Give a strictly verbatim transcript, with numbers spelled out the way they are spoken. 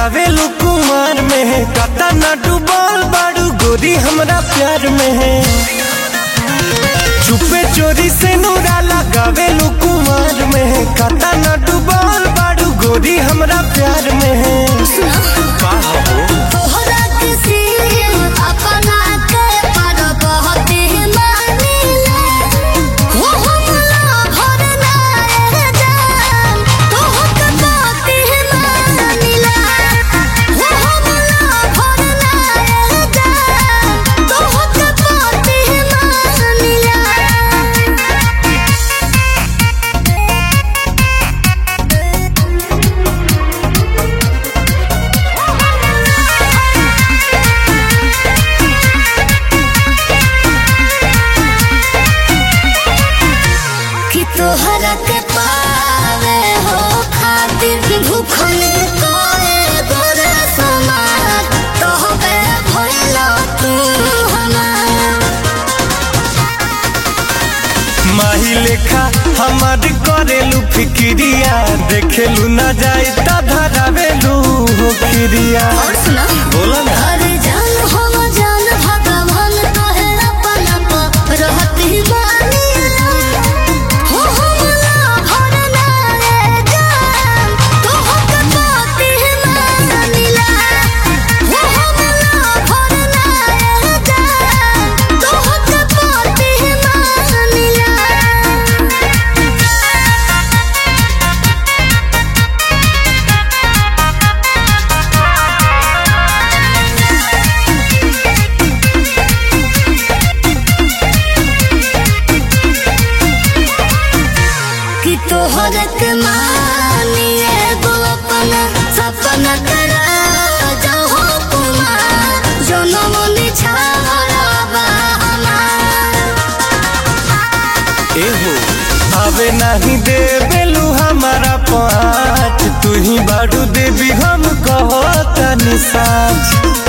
लगावेलू कुमार में है, कता न डूबल बाड़ू गोरी हमरा प्यार में है। चुपे चोरी से नूरा लगावेलू कुमार में है, कता न डूबल बाड़ू गोरी हमरा प्यार में है। तोहरा के पावे हो खातिर भूखल कोए गोरे समाज तोहबे भइलो तू हमार। माही लेखा हमार करेलू फिक्रिया, देखेलू ना जाए त धरावेलू हो खिरिया। और सुना बोला ना अरे जान हो जान भगवान तोहे अपना पर रहती बानी तोहरे के मानिए गो अपना सपना करा जाओ कुमार जनम निछावरा बा एहो आवे नहीं देवेलू हमारा पाँच, तू ही बाड़ू देवी हम कहो तनी साँच।